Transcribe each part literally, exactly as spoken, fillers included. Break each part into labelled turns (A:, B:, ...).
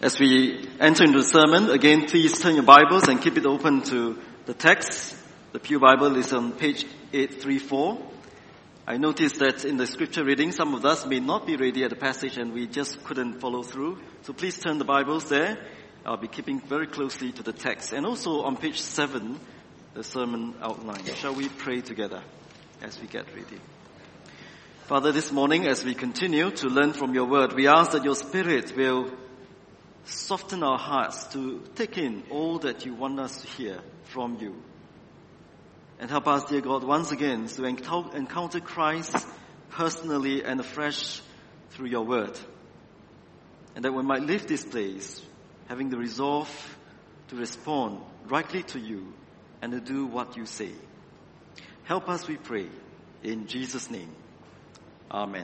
A: As we enter into the sermon, again, please turn your Bibles and keep it open to the text. The Pew Bible is on page eight thirty-four. I noticed that in the scripture reading, some of us may not be ready at the passage and we just couldn't follow through. So please turn the Bibles there. I'll be keeping very closely to the text. And also on page seven, the sermon outline. Shall we pray together as we get ready? Father, this morning as we continue to learn from your word, we ask that your Spirit will soften our hearts to take in all that you want us to hear from you. And help us, dear God, once again to encounter Christ personally and afresh through your word. And that we might leave this place having the resolve to respond rightly to you and to do what you say. Help us, we pray, in Jesus' name. Amen.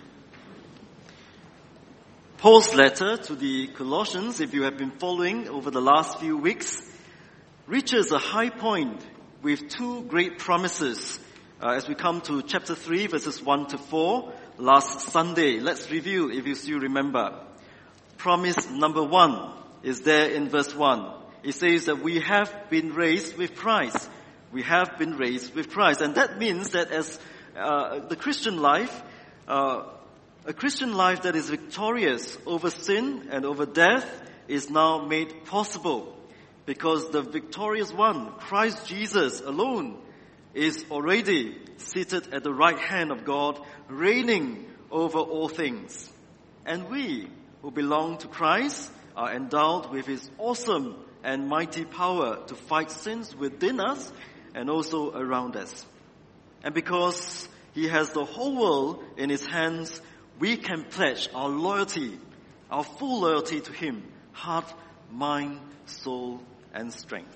A: Paul's letter to the Colossians, if you have been following over the last few weeks, reaches a high point with two great promises. Uh, as we come to chapter three, verses one to four, last Sunday. Let's review if you still remember. Promise number one is there in verse one. It says that we have been raised with Christ. We have been raised with Christ. And that means that as uh, the Christian life, uh, a Christian life that is victorious over sin and over death is now made possible because the victorious one, Christ Jesus alone, is already seated at the right hand of God, reigning over all things. And we who belong to Christ are endowed with his awesome and mighty power to fight sins within us and also around us. And because he has the whole world in his hands, we can pledge our loyalty, our full loyalty to him, heart, mind, soul, and strength.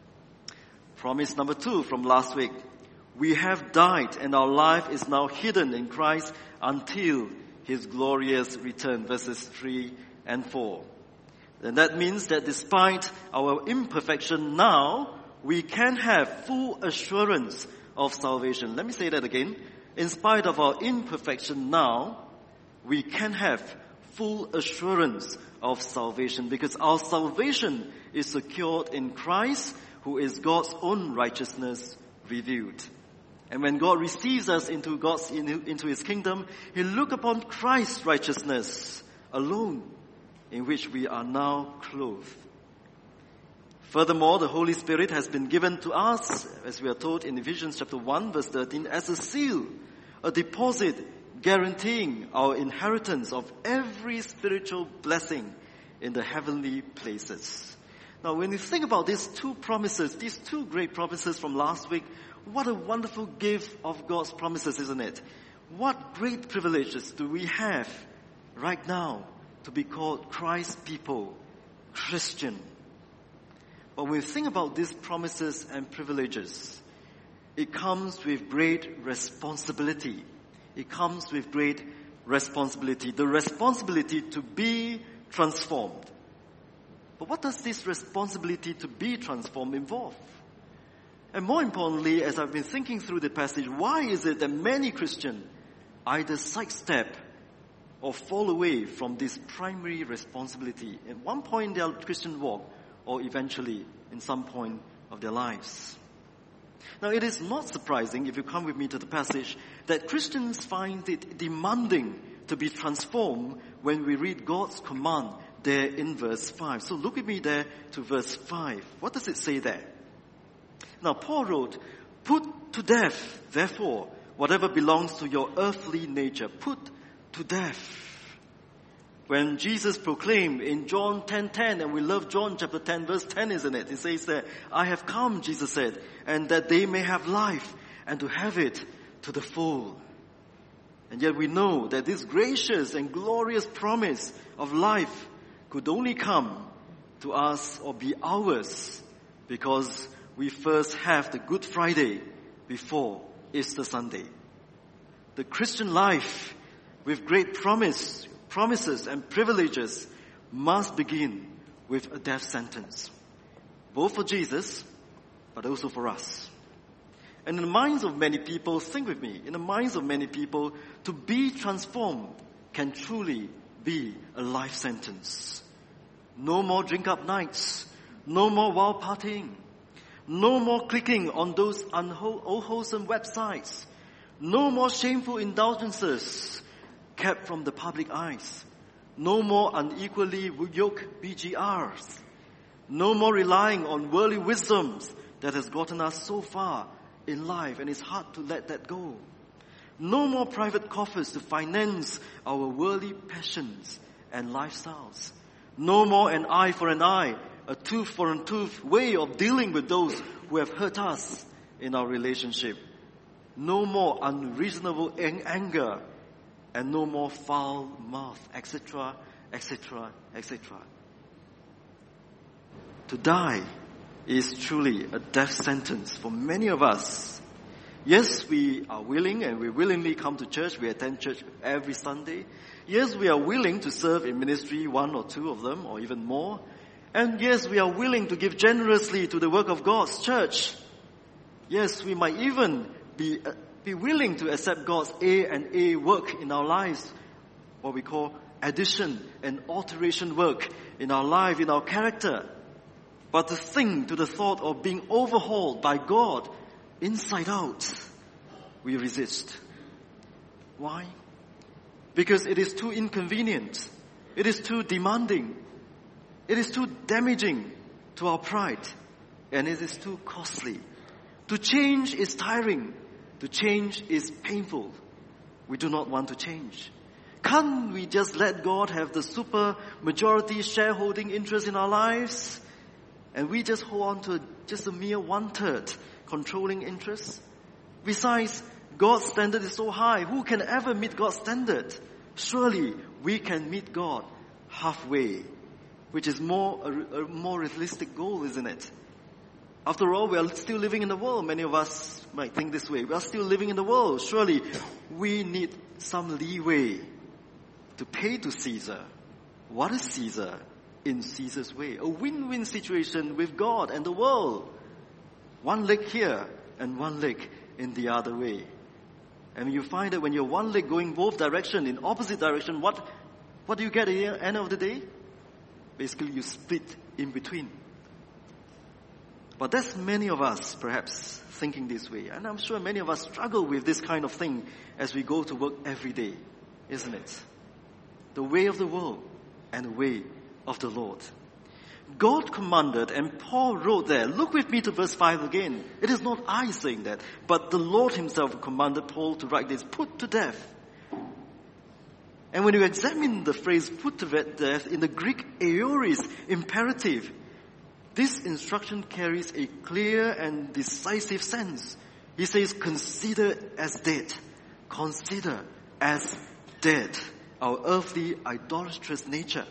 A: Promise number two from last week. We have died and our life is now hidden in Christ until his glorious return, verses three and four. And that means that despite our imperfection now, we can have full assurance of salvation. Let me say that again. In spite of our imperfection now, we can have full assurance of salvation because our salvation is secured in Christ, who is God's own righteousness revealed. And when God receives us into God's into his kingdom, he'll look upon Christ's righteousness alone, in which we are now clothed. Furthermore, the Holy Spirit has been given to us, as we are told in Ephesians chapter one, verse thirteen, as a seal, a deposit guaranteeing our inheritance of every spiritual blessing in the heavenly places. Now, when you think about these two promises, these two great promises from last week, what a wonderful gift of God's promises, isn't it? What great privileges do we have right now to be called Christ's people, Christian? But when we think about these promises and privileges, it comes with great responsibility. It comes with great responsibility. The responsibility to be transformed. But what does this responsibility to be transformed involve? And more importantly, as I've been thinking through the passage, why is it that many Christians either sidestep or fall away from this primary responsibility at one point in their Christian walk or eventually in some point of their lives? Now, it is not surprising, if you come with me to the passage, that Christians find it demanding to be transformed when we read God's command there in verse five. So look with me there to verse five. What does it say there? Now, Paul wrote, "Put to death, therefore, whatever belongs to your earthly nature." Put to death. When Jesus proclaimed in John ten ten, and we love John chapter ten, verse ten, isn't it? It says there, "I have come," Jesus said, "and that they may have life, and to have it to the full." And yet we know that this gracious and glorious promise of life could only come to us or be ours because we first have the Good Friday before Easter Sunday. The Christian life with great promise promises and privileges must begin with a death sentence, both for Jesus, but also for us. And in the minds of many people, think with me, in the minds of many people, to be transformed can truly be a life sentence. No more drink-up nights. No more wild partying. No more clicking on those unwholesome websites. No more shameful indulgences kept from the public eyes. No more unequally yoked B G Rs. No more relying on worldly wisdoms that has gotten us so far in life, and it's hard to let that go. No more private coffers to finance our worldly passions and lifestyles. No more an eye for an eye, a tooth for a tooth way of dealing with those who have hurt us in our relationship. No more unreasonable anger, and no more foul mouth, et cetera, et cetera, et cetera. To die is truly a death sentence for many of us. Yes, we are willing and we willingly come to church. We attend church every Sunday. Yes, we are willing to serve in ministry, one or two of them, or even more. And yes, we are willing to give generously to the work of God's church. Yes, we might even be uh, be willing to accept God's A and A work in our lives, what we call addition and alteration work in our life, in our character. But to think to the thought of being overhauled by God inside out, we resist. Why? Because it is too inconvenient. It is too demanding. It is too damaging to our pride. And it is too costly. To change is tiring. To change is painful. We do not want to change. Can't we just let God have the super majority shareholding interest in our lives? And we just hold on to just a mere one-third controlling interest? Besides, God's standard is so high. Who can ever meet God's standard? Surely we can meet God halfway, which is more a, a more realistic goal, isn't it? After all, we are still living in the world. Many of us might think this way. We are still living in the world. Surely we need some leeway to pay to Caesar. What is Caesar in Caesar's way? A win-win situation with God and the world. One leg here and one leg in the other way. And you find that when you're one leg going both direction, in opposite direction, what, what do you get at the end of the day? Basically, you split in between. But that's many of us, perhaps, thinking this way. And I'm sure many of us struggle with this kind of thing as we go to work every day, isn't it? The way of the world and the way of the Lord. God commanded, and Paul wrote there, look with me to verse five again. It is not I saying that, but the Lord himself commanded Paul to write this, put to death. And when you examine the phrase put to death in the Greek aorist imperative, this instruction carries a clear and decisive sense. He says, consider as dead. Consider as dead our earthly idolatrous nature.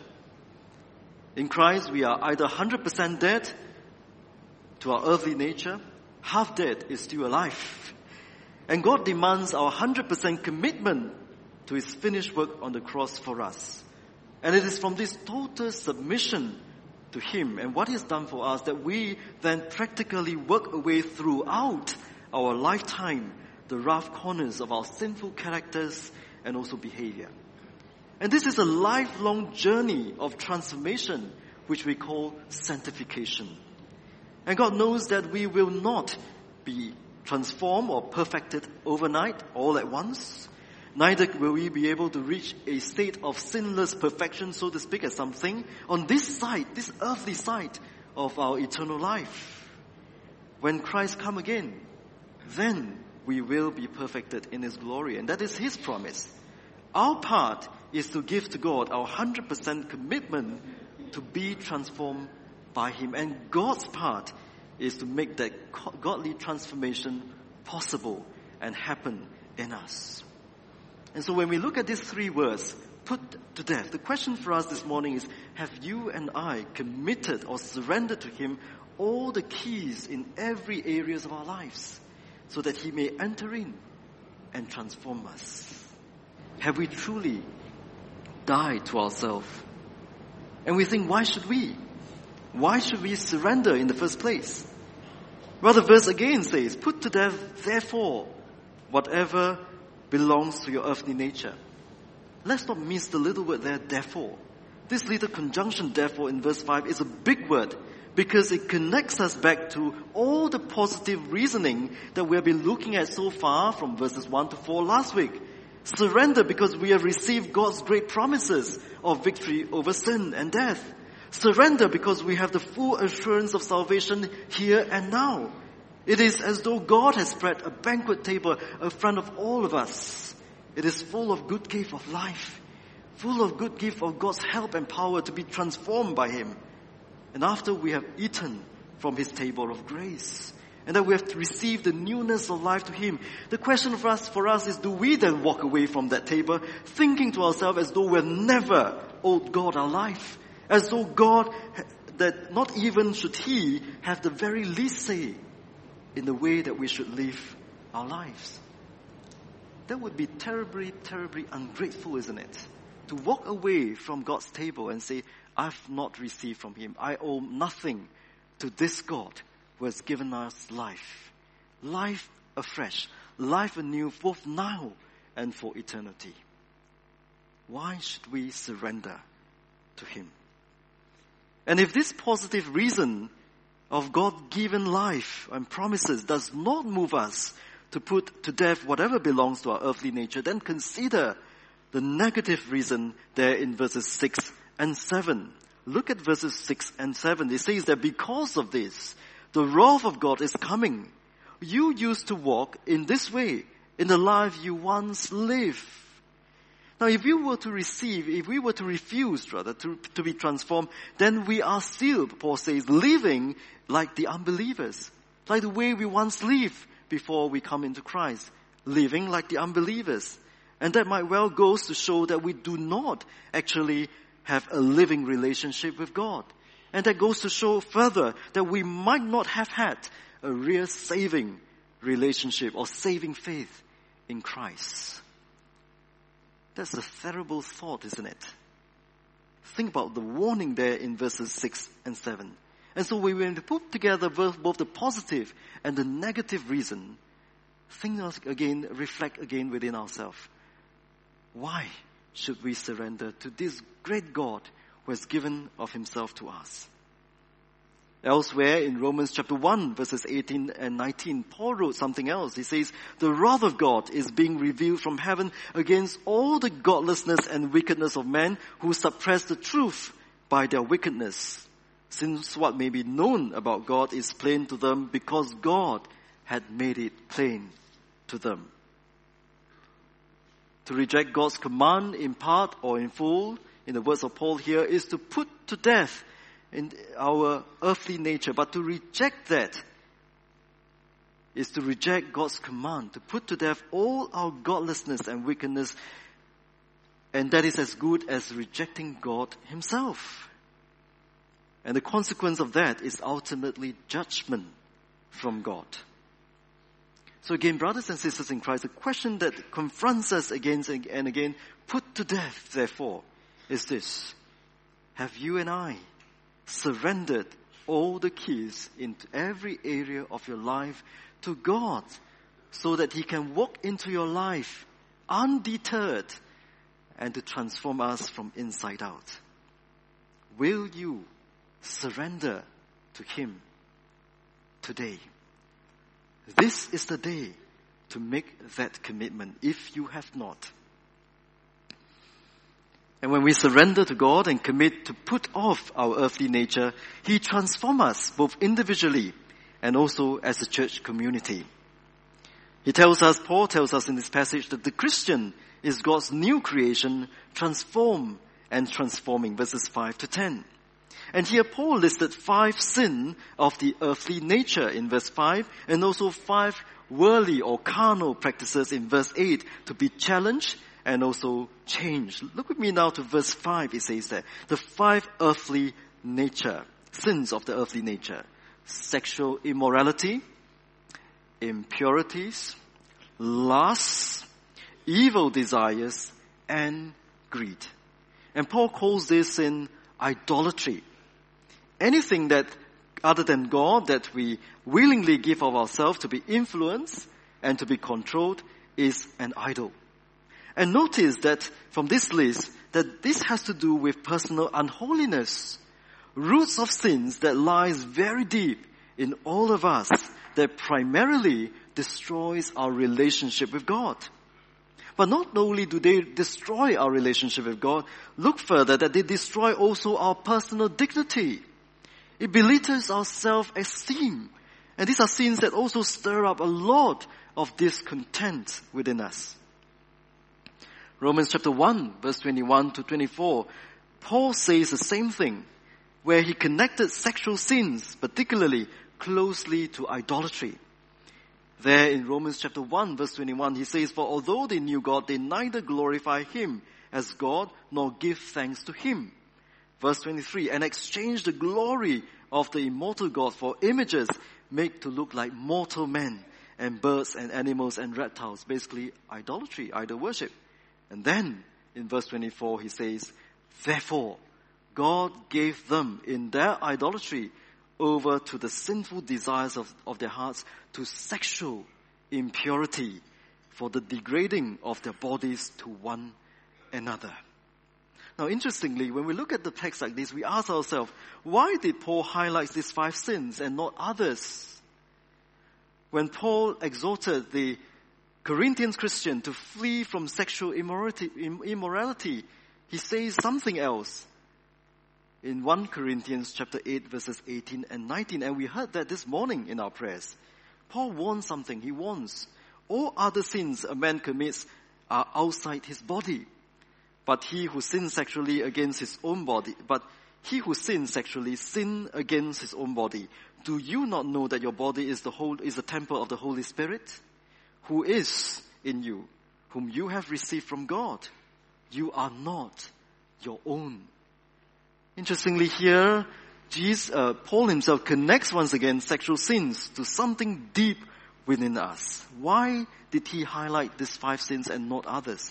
A: In Christ, we are either one hundred percent dead to our earthly nature, half dead is still alive. And God demands our one hundred percent commitment to his finished work on the cross for us. And it is from this total submission to him and what he has done for us that we then practically work away throughout our lifetime the rough corners of our sinful characters and also behavior. And this is a lifelong journey of transformation which we call sanctification. And God knows that we will not be transformed or perfected overnight all at once. Neither will we be able to reach a state of sinless perfection, so to speak, as something on this side, this earthly side of our eternal life. When Christ comes again, then we will be perfected in his glory. And that is his promise. Our part is to give to God our one hundred percent commitment to be transformed by him. And God's part is to make that godly transformation possible and happen in us. And so when we look at these three words, put to death, the question for us this morning is, have you and I committed or surrendered to him all the keys in every areas of our lives so that he may enter in and transform us? Have we truly died to ourselves? And we think, why should we? Why should we surrender in the first place? Well, the verse again says, put to death, therefore, whatever belongs to your earthly nature. Let's not miss the little word there, therefore. This little conjunction, therefore, in verse five is a big word because it connects us back to all the positive reasoning that we have been looking at so far from verses one to four last week. Surrender because we have received God's great promises of victory over sin and death. Surrender because we have the full assurance of salvation here and now. It is as though God has spread a banquet table in front of all of us. It is full of good gift of life, full of good gift of God's help and power to be transformed by Him. And after we have eaten from His table of grace, and that we have received the newness of life to Him, the question for us, for us is, do we then walk away from that table thinking to ourselves as though we're never owed God our life? As though God, that not even should He have the very least say in the way that we should live our lives. That would be terribly, terribly ungrateful, isn't it? To walk away from God's table and say, I've not received from Him. I owe nothing to this God who has given us life. Life afresh. Life anew, both now and for eternity. Why should we surrender to Him? And if this positive reason of God-given life and promises does not move us to put to death whatever belongs to our earthly nature, then consider the negative reason there in verses six and seven. Look at verses six and seven. It says that because of this, the wrath of God is coming. You used to walk in this way, in the life you once lived. Now, if you were to receive, if we were to refuse, rather, to, to be transformed, then we are still, Paul says, living like the unbelievers. Like the way we once lived before we come into Christ. Living like the unbelievers. And that might well go to show that we do not actually have a living relationship with God. And that goes to show further that we might not have had a real saving relationship or saving faith in Christ. That's a terrible thought, isn't it? Think about the warning there in verses six and seven. And so when we put together both the positive and the negative reason, think again, reflect again within ourselves. Why should we surrender to this great God who has given of Himself to us? Elsewhere in Romans chapter one, verses eighteen and nineteen, Paul wrote something else. He says, the wrath of God is being revealed from heaven against all the godlessness and wickedness of men who suppress the truth by their wickedness. Since what may be known about God is plain to them because God had made it plain to them. To reject God's command in part or in full, in the words of Paul here, is to put to death in our earthly nature. But to reject that is to reject God's command, to put to death all our godlessness and wickedness, and that is as good as rejecting God Himself. And the consequence of that is ultimately judgment from God. So again, brothers and sisters in Christ, the question that confronts us again and again, put to death, therefore, is this. Have you and I surrendered all the keys into every area of your life to God so that He can walk into your life undeterred and to transform us from inside out? Will you surrender to Him today? This is the day to make that commitment if you have not. And when we surrender to God and commit to put off our earthly nature, He transforms us both individually and also as a church community. He tells us, Paul tells us in this passage, that the Christian is God's new creation, transformed and transforming, verses five to ten. And here Paul listed five sins of the earthly nature in verse five, and also five worldly or carnal practices in verse eight to be challenged and also changed. Look with me now to verse five, it says there. The five earthly nature, sins of the earthly nature. Sexual immorality, impurities, lust, evil desires, and greed. And Paul calls this sin idolatry. Anything that other than God that we willingly give of ourselves to be influenced and to be controlled is an idol. And notice that from this list that this has to do with personal unholiness, roots of sins that lies very deep in all of us, that primarily destroys our relationship with God. But not only do they destroy our relationship with God, look further that they destroy also our personal dignity. It belittles our self-esteem. And these are sins that also stir up a lot of discontent within us. Romans chapter one, verse twenty-one to twenty-four, Paul says the same thing, where he connected sexual sins, particularly closely to idolatry. There in Romans chapter one, verse twenty-one, he says, "For although they knew God, they neither glorify him as God, nor give thanks to him." Verse twenty-three, "And exchanged the glory of the immortal God for images made to look like mortal men, and birds and animals and reptiles." Basically, idolatry, idol worship. And then, in verse twenty-four, he says, "Therefore, God gave them in their idolatry over to the sinful desires of, of their hearts, to sexual impurity, for the degrading of their bodies to one another." Now, interestingly, when we look at the text like this, we ask ourselves, why did Paul highlight these five sins and not others? When Paul exhorted the Corinthian Christian to flee from sexual immorality, immorality, he says something else in First Corinthians chapter eight, verses eighteen and nineteen. And we heard that this morning in our prayers. Paul warns something. He warns, "All other sins a man commits are outside his body. But he who sins sexually against his own body, but he who sins sexually sin against his own body. Do you not know that your body is the whole, is the temple of the Holy Spirit, who is in you, whom you have received from God? You are not your own." Interestingly here, Jesus, uh, Paul himself connects once again sexual sins to something deep within us. Why did he highlight these five sins and not others?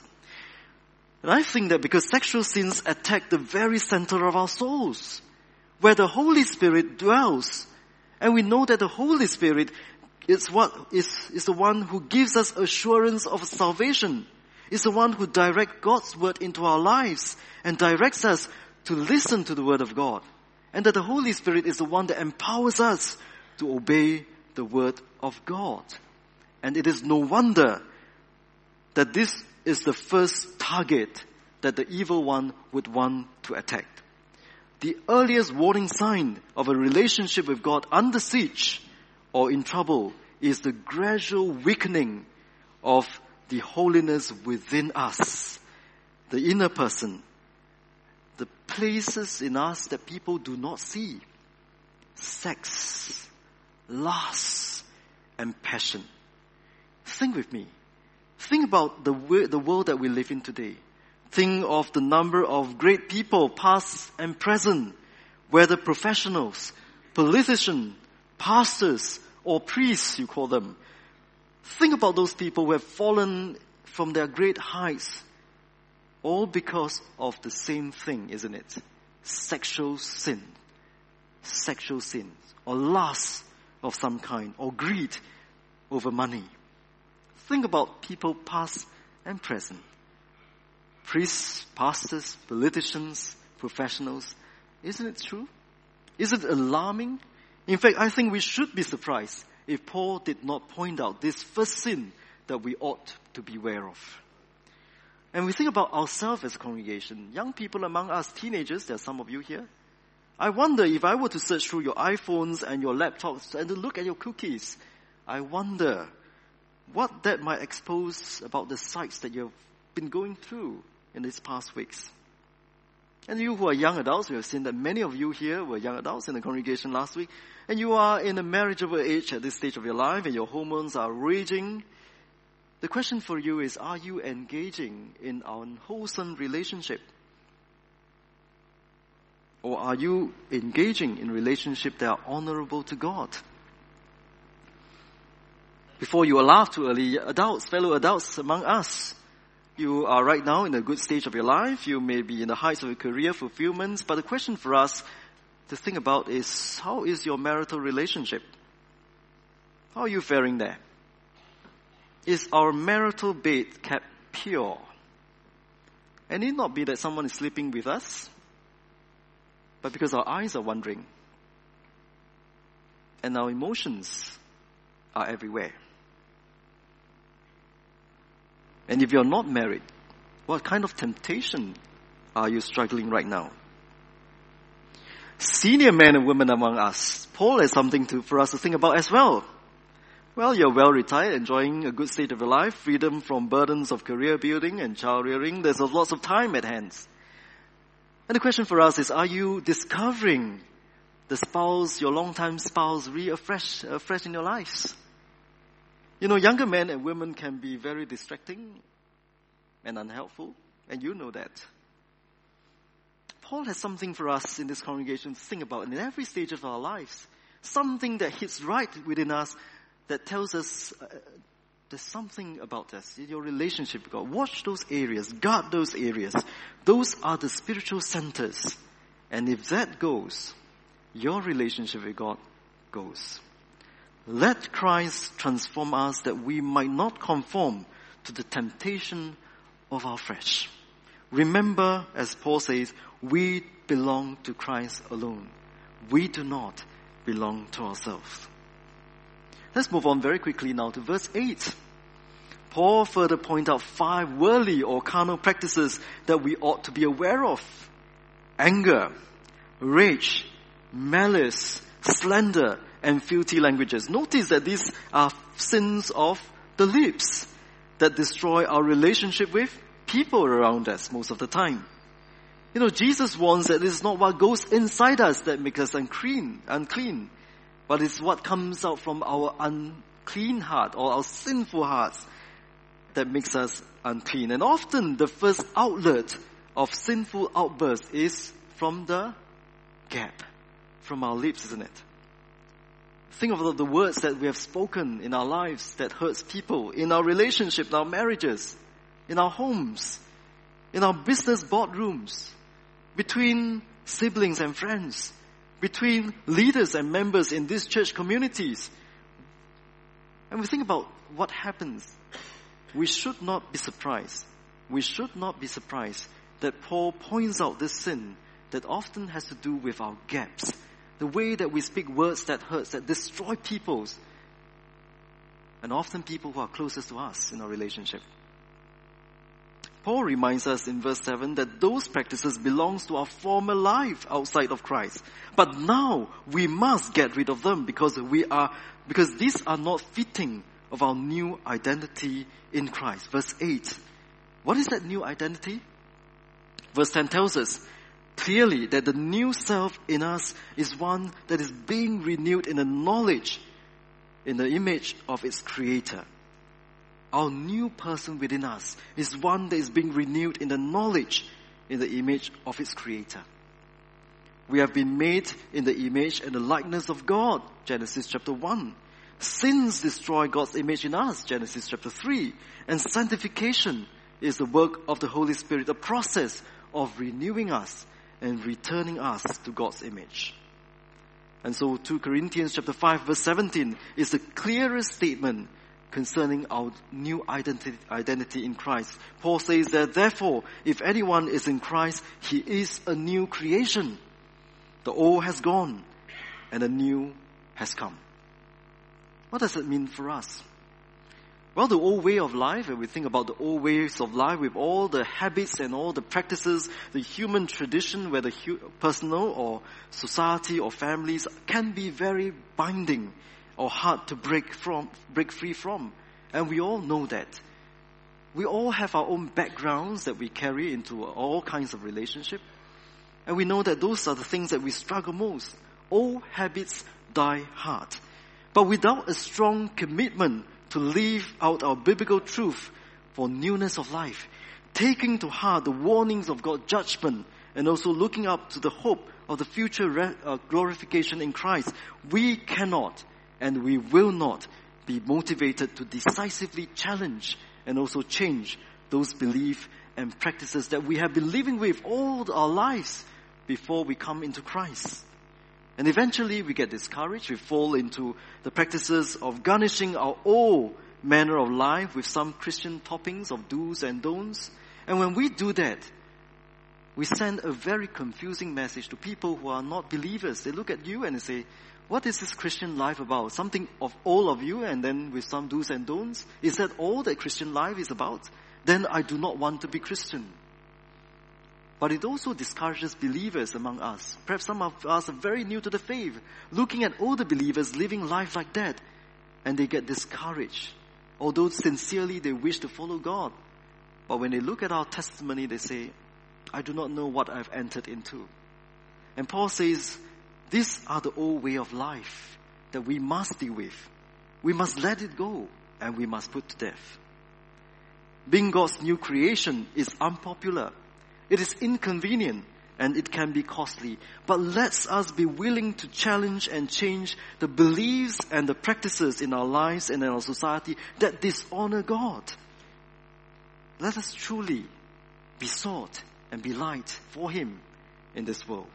A: And I think that because sexual sins attack the very center of our souls, where the Holy Spirit dwells. And we know that the Holy Spirit is what is, is the one who gives us assurance of salvation. Is the one who directs God's word into our lives and directs us to listen to the word of God. And that the Holy Spirit is the one that empowers us to obey the word of God. And it is no wonder that this is the first target that the evil one would want to attack. The earliest warning sign of a relationship with God under siege or in trouble is the gradual weakening of the holiness within us, the inner person, the places in us that people do not see: sex, lust, and passion. Think with me. Think about the the world that we live in today. Think of the number of great people, past and present, whether professionals, politicians, pastors, or priests, you call them. Think about those people who have fallen from their great heights, all because of the same thing, isn't it? Sexual sin. Sexual sin. Or lust of some kind. Or greed over money. Think about people past and present. Priests, pastors, politicians, professionals. Isn't it true? Is it alarming? In fact, I think we should be surprised if Paul did not point out this first sin that we ought to beware of. And we think about ourselves as a congregation. Young people among us, teenagers, there are some of you here. I wonder if I were to search through your iPhones and your laptops and to look at your cookies, I wonder what that might expose about the sites that you've been going through in these past weeks. And you who are young adults, we have seen that many of you here were young adults in the congregation last week, and you are in a marriageable age at this stage of your life, and your hormones are raging. The question for you is, are you engaging in an unwholesome relationship? Or are you engaging in relationships that are honorable to God? Before you are laughed too early, adults, fellow adults among us, you are right now in a good stage of your life. You may be in the heights of your career fulfillment. But the question for us to think about is, how is your marital relationship? How are you faring there? Is our marital bed kept pure? And it need not be that someone is sleeping with us, but because our eyes are wandering and our emotions are everywhere. And if you're not married, what kind of temptation are you struggling right now? Senior men and women among us, Paul has something to, for us to think about as well. Well, you're well retired, enjoying a good state of your life, freedom from burdens of career building and child rearing. There's lots of time at hand. And the question for us is, are you discovering the spouse, your long-time spouse, re-afresh afresh in your lives? You know, younger men and women can be very distracting and unhelpful, and you know that. Paul has something for us in this congregation to think about in every stage of our lives. Something that hits right within us that tells us uh, there's something about us in your relationship with God. Watch those areas. Guard those areas. Those are the spiritual centers. And if that goes, your relationship with God goes. Let Christ transform us that we might not conform to the temptation of our flesh. Remember, as Paul says, we belong to Christ alone. We do not belong to ourselves. Let's move on very quickly now to verse eight. Paul further points out five worldly or carnal practices that we ought to be aware of. Anger, rage, malice, slander, and filthy languages. Notice that these are sins of the lips that destroy our relationship with people around us most of the time. You know, Jesus warns that it is not what goes inside us that makes us unclean, unclean, but it's what comes out from our unclean heart or our sinful hearts that makes us unclean. And often the first outlet of sinful outbursts is from the gap, from our lips, isn't it? Think of the words that we have spoken in our lives that hurts people, in our relationships, in our marriages, in our homes, in our business boardrooms, between siblings and friends, between leaders and members in these church communities. And we think about what happens. We should not be surprised. We should not be surprised that Paul points out this sin that often has to do with our gaps. The way that we speak words that hurts, that destroy peoples. And often people who are closest to us in our relationship. Paul reminds us in verse seven that those practices belongs to our former life outside of Christ. But now we must get rid of them because we are, because these are not fitting of our new identity in Christ. Verse eight. What is that new identity? Verse ten tells us clearly that the new self in us is one that is being renewed in the knowledge, in the image of its creator. Our new person within us is one that is being renewed in the knowledge, in the image of its creator. We have been made in the image and the likeness of God, Genesis chapter one. Sins destroy God's image in us, Genesis chapter three. And sanctification is the work of the Holy Spirit, a process of renewing us and returning us to God's image. And so Second Corinthians chapter five verse seventeen is the clearest statement concerning our new identity, identity in Christ. Paul says that therefore, if anyone is in Christ, he is a new creation. The old has gone and the new has come. What does it mean for us? Well, the old way of life, and we think about the old ways of life with all the habits and all the practices, the human tradition, whether hu- personal or society or families, can be very binding or hard to break from, break free from. And we all know that. We all have our own backgrounds that we carry into all kinds of relationship. And we know that those are the things that we struggle most. Old habits die hard. But without a strong commitment to live out our biblical truth for newness of life, taking to heart the warnings of God's judgment, and also looking up to the hope of the future re- uh, glorification in Christ, we cannot and we will not be motivated to decisively challenge and also change those beliefs and practices that we have been living with all our lives before we come into Christ. And eventually we get discouraged, we fall into the practices of garnishing our old manner of life with some Christian toppings of do's and don'ts. And when we do that, we send a very confusing message to people who are not believers. They look at you and they say, what is this Christian life about? Something of all of you and then with some do's and don'ts? Is that all that Christian life is about? Then I do not want to be Christian. But it also discourages believers among us. Perhaps some of us are very new to the faith, looking at older believers living life like that, and they get discouraged. Although sincerely they wish to follow God. But when they look at our testimony, they say, I do not know what I've entered into. And Paul says, these are the old way of life that we must deal with. We must let it go and we must put to death. Being God's new creation is unpopular. It is inconvenient and it can be costly. But let us be willing to challenge and change the beliefs and the practices in our lives and in our society that dishonor God. Let us truly be salt and be light for Him in this world.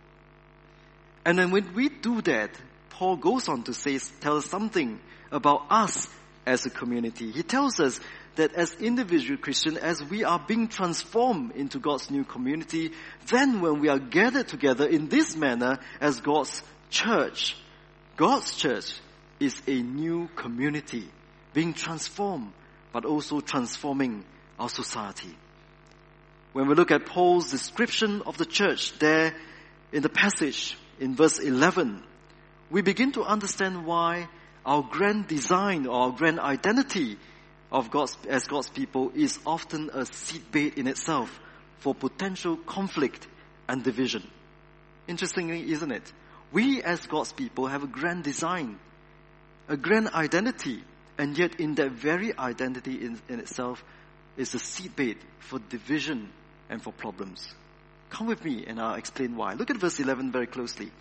A: And then when we do that, Paul goes on to say, tell us something about us as a community. He tells us that as individual Christians, as we are being transformed into God's new community, then when we are gathered together in this manner as God's church, God's church is a new community, being transformed, but also transforming our society. When we look at Paul's description of the church there in the passage in verse eleven, we begin to understand why our grand design or our grand identity of God's, as God's people is often a seedbed in itself for potential conflict and division. Interestingly, isn't it? We as God's people have a grand design, a grand identity, and yet in that very identity in, in itself is a seedbed for division and for problems. Come with me and I'll explain why. Look at verse eleven very closely.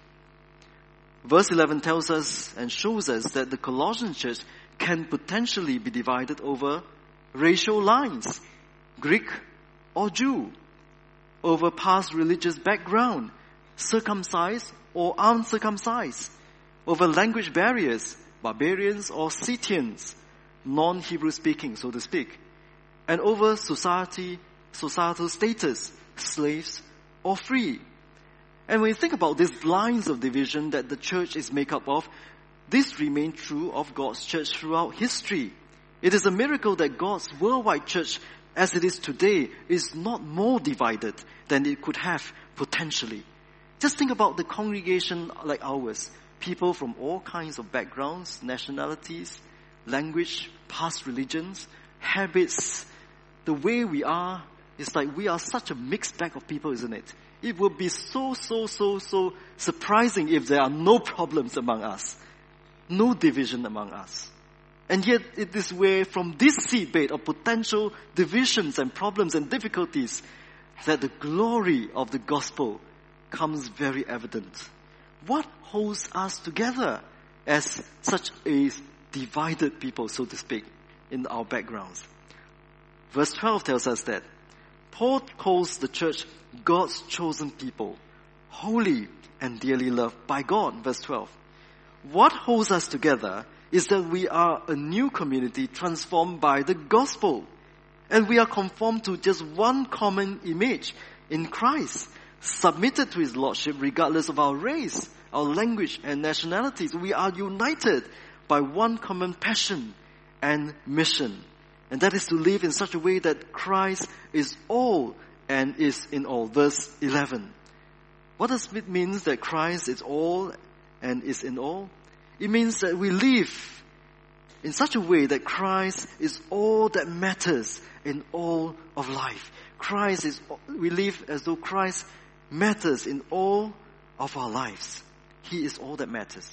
A: Verse eleven tells us and shows us that the Colossian church can potentially be divided over racial lines, Greek or Jew, over past religious background, circumcised or uncircumcised, over language barriers, barbarians or Scythians, non-Hebrew speaking, so to speak, and over society, societal status, slaves or free. And when you think about these lines of division that the church is made up of, this remained true of God's church throughout history. It is a miracle that God's worldwide church, as it is today, is not more divided than it could have potentially. Just think about the congregation like ours. People from all kinds of backgrounds, nationalities, language, past religions, habits. The way we are, it's like we are such a mixed bag of people, isn't it? It would be so, so, so, so surprising if there are no problems among us. No division among us. And yet it is where from this seedbed of potential divisions and problems and difficulties that the glory of the gospel comes very evident. What holds us together as such a divided people, so to speak, in our backgrounds? Verse twelve tells us that Paul calls the church God's chosen people, holy and dearly loved by God. Verse twelve. What holds us together is that we are a new community transformed by the gospel. And we are conformed to just one common image in Christ, submitted to His Lordship regardless of our race, our language and nationalities. We are united by one common passion and mission. And that is to live in such a way that Christ is all and is in all. Verse eleven. What does it mean that Christ is all and is in all? It means that we live in such a way that Christ is all that matters in all of life. Christ is, we live as though Christ matters in all of our lives. He is all that matters.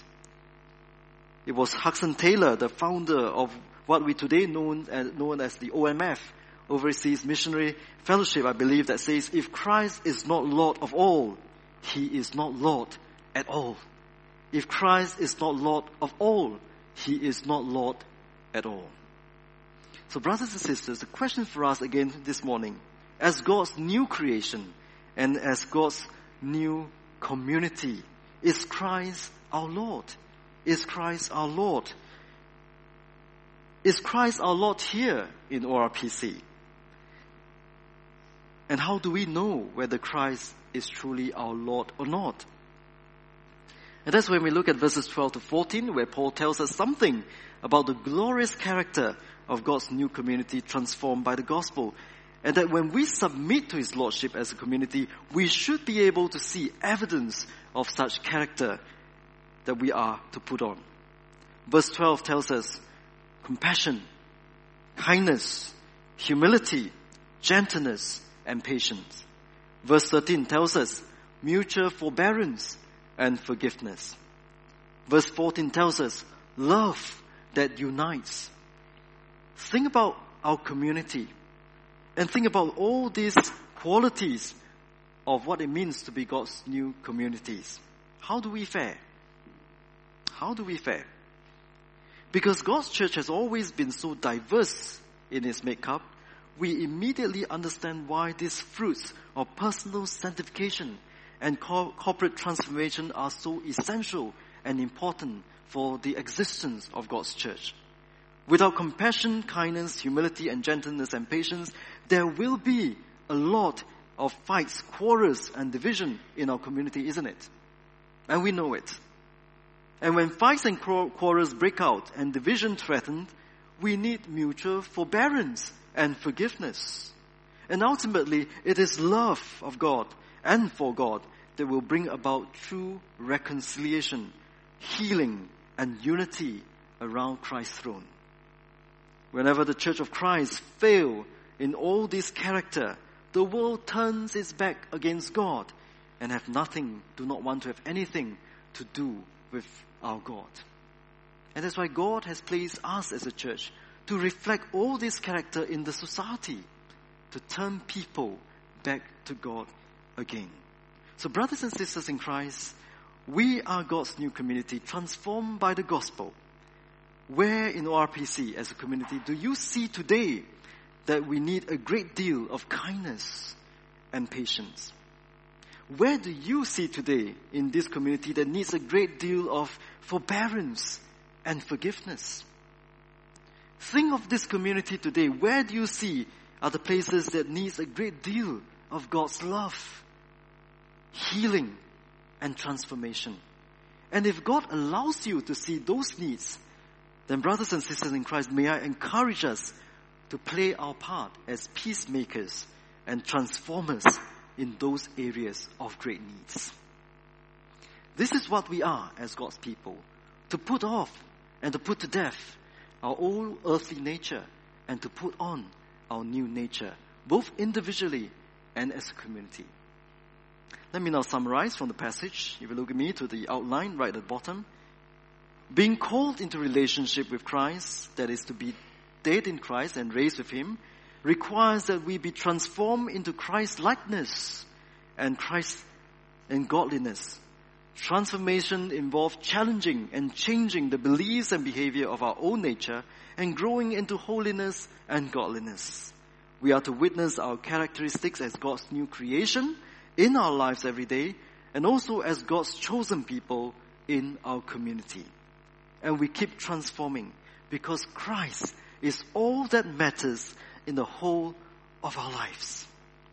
A: It was Hudson Taylor, the founder of what we today known as, known as the O M F, Overseas Missionary Fellowship, I believe, that says, if Christ is not Lord of all, He is not Lord at all. If Christ is not Lord of all, He is not Lord at all. So brothers and sisters, the question for us again this morning, as God's new creation and as God's new community, is Christ our Lord? Is Christ our Lord? Is Christ our Lord here in O R P C? And how do we know whether Christ is truly our Lord or not? And that's when we look at verses twelve to fourteen, where Paul tells us something about the glorious character of God's new community transformed by the gospel. And that when we submit to his lordship as a community, we should be able to see evidence of such character that we are to put on. Verse twelve tells us compassion, kindness, humility, gentleness, and patience. Verse thirteen tells us mutual forbearance and forgiveness. Verse fourteen tells us love that unites. Think about our community and think about all these qualities of what it means to be God's new communities. How do we fare? How do we fare? Because God's church has always been so diverse in its makeup, we immediately understand why these fruits of personal sanctification and co- corporate transformation are so essential and important for the existence of God's church. Without compassion, kindness, humility, and gentleness and patience, there will be a lot of fights, quarrels, and division in our community, isn't it? And we know it. And when fights and quarrels break out and division threatened, we need mutual forbearance and forgiveness. And ultimately, it is love of God and for God that will bring about true reconciliation, healing, and unity around Christ's throne. Whenever the Church of Christ fail in all this character, the world turns its back against God and have nothing, do not want to have anything to do with our God. And that's why God has placed us as a church to reflect all this character in the society, to turn people back to God again. So brothers and sisters in Christ, we are God's new community transformed by the gospel. Where in O R P C as a community do you see today that we need a great deal of kindness and patience? Where do you see today in this community that needs a great deal of forbearance and forgiveness? Think of this community today. Where do you see are the places that needs a great deal of God's love, healing, and transformation? And if God allows you to see those needs, then brothers and sisters in Christ, may I encourage us to play our part as peacemakers and transformers in those areas of great needs. This is what we are as God's people, to put off and to put to death our old earthly nature and to put on our new nature, both individually and as a community. Let me now summarize from the passage. If you look at me to the outline right at the bottom. Being called into relationship with Christ, that is to be dead in Christ and raised with Him, requires that we be transformed into Christ's likeness and Christ and godliness. Transformation involves challenging and changing the beliefs and behavior of our own nature and growing into holiness and godliness. We are to witness our characteristics as God's new creation in our lives every day and also as God's chosen people in our community. And we keep transforming because Christ is all that matters in the whole of our lives.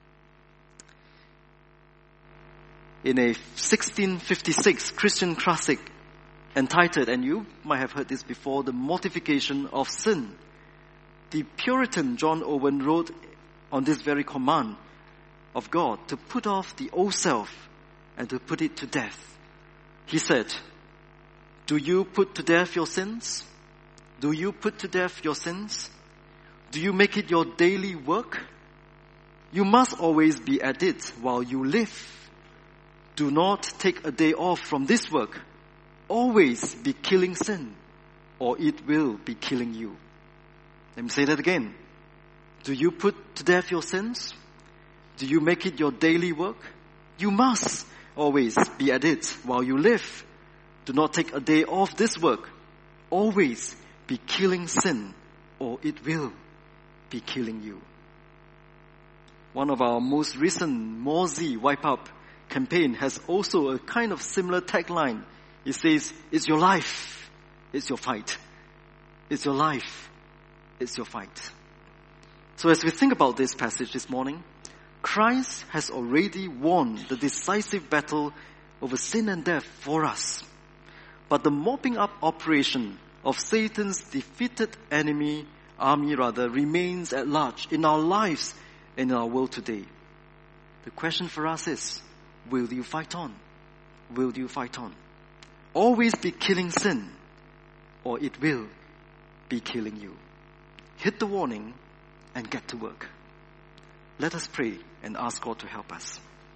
A: In a sixteen fifty-six Christian classic entitled, and you might have heard this before, The Mortification of Sin, the Puritan John Owen wrote on this very command of God to put off the old self and to put it to death. He said, "Do you put to death your sins? Do you put to death your sins? Do you make it your daily work? You must always be at it while you live. Do not take a day off from this work. Always be killing sin, or it will be killing you." Let me say that again. Do you put to death your sins? Do you make it your daily work? You must always be at it while you live. Do not take a day off this work. Always be killing sin, or it will be killing you. One of our most recent Morsey Wipe Up campaign has also a kind of similar tagline. It says, "It's your life, it's your fight. It's your life, it's your fight." So as we think about this passage this morning, Christ has already won the decisive battle over sin and death for us. But the mopping up operation of Satan's defeated enemy, army rather, remains at large in our lives and in our world today. The question for us is, will you fight on? Will you fight on? Always be killing sin, or it will be killing you. Hit the warning and get to work. Let us pray and ask God to help us.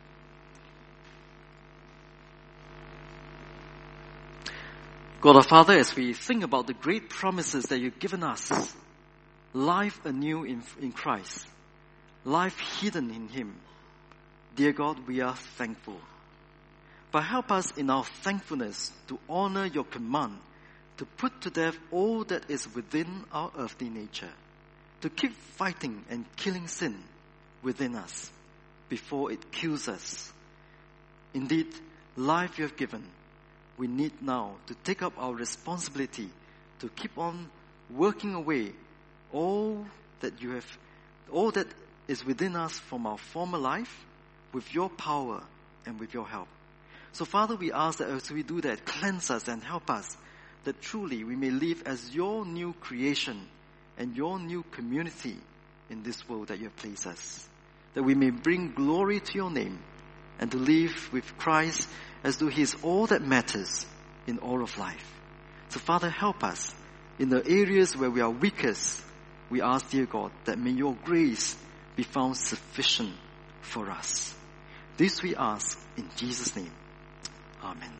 A: God our Father, as we think about the great promises that you've given us, life anew in, in Christ, life hidden in Him, dear God, we are thankful. But help us in our thankfulness to honor your command to put to death all that is within our earthly nature, to keep fighting and killing sin within us before it kills us. Indeed, life you have given, we need now to take up our responsibility to keep on working away all that you have, all that is within us from our former life with your power and with your help. So Father, we ask that as we do that, cleanse us and help us, that truly we may live as your new creation and your new community in this world that you have placed us. That we may bring glory to your name and to live with Christ as though he is all that matters in all of life. So Father, help us in the areas where we are weakest. We ask, dear God, that may your grace be found sufficient for us. This we ask in Jesus' name. Amen.